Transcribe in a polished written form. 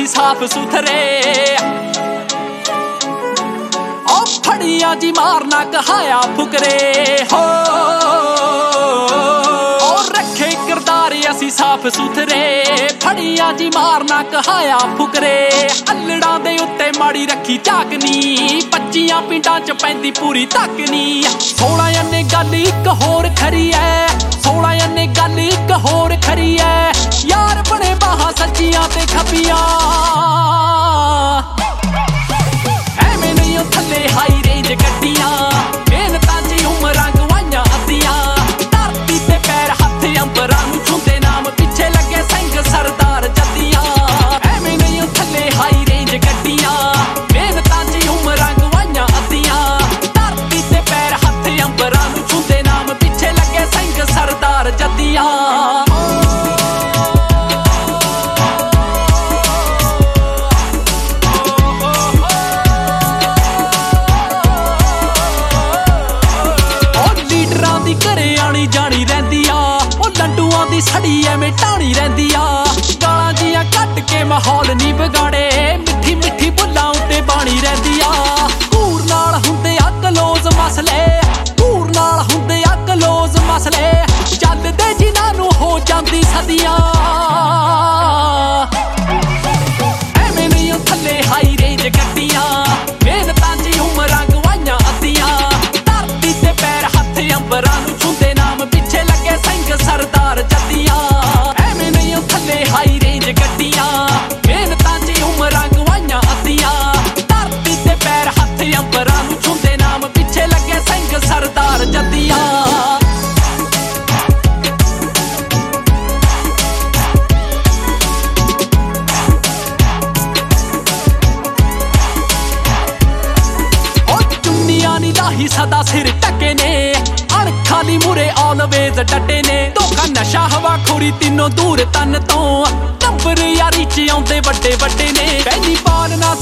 असी साफ सुथरे ओ फड़िया जी मारना कहाया फुकरे हो असी साफ सुथरे फड़िया जी मारना कहाया फुकरे अल्लड़ा दे उत्ते माड़ी रखी झाकनी 25 पिंडां च पैंदी पूरी तकनी 16 अन्ने गल इक होर खरी है 16 अन्ने गल इक होर खरी है यार बने बाहां सज्जियां ते खब्बियां एवें नहीं ओ थल्ले हाई रेंज गड्डियां मेहनतां च उमरां गवाइयां अद्दियां धरती ते पैर हत्थ अंबरां नूं छूंदे नाम पिछे लगे सिंह सरदार जद्दियां एवें नहीं ओ थल्ले हाई रेंज गड्डियां मेहनतां च उमरां गवाइयां अद्दियां धरती ते पैर हत्थ अंबरां नूं छूंदे नाम पिछे लगे सिंह सरदार जद्दियां जानी रहिंदी आ लंडूआं दी सड़ी एवें ढाणी रहिंदी आ गालां जियां कट के माहौल नहीं बिगाड़े मिठी मिठी बुल्लां उत्ते बाणी रहिंदी आ घूर नाल हुंदे आ क्लोज मसले घूर नाल हुंदे आ क्लोज मसले चलदे जिन्हां नूं हो जांदी सदियां एवें नहीं ओ थल्ले हाई रेंज गड्डियां मेहनतां च उमरां गवाइयां अद्दियां धरती ते पैर हत्थ अंबरां नूं छूंदे पिछे लगे सिंह सरदार जद्दियां एवें नहीं ओ थल्ले हाई रेंज गड्डियां मेहनतां च उमरां गवाइयां अद्दियां धरती ते पैर हत्थ अंबरां नूं छूंदे नाम पिछे लगे सिंह सरदार जद्दियां लाही सदा सिर टके ने खाली मुरे ऑलवेज डटे ने धोखा नशा हवाखोरी तीनों दूर तन तो नंबर यारी च आउंदे वड्डे वड्डे ने पहली बाल ना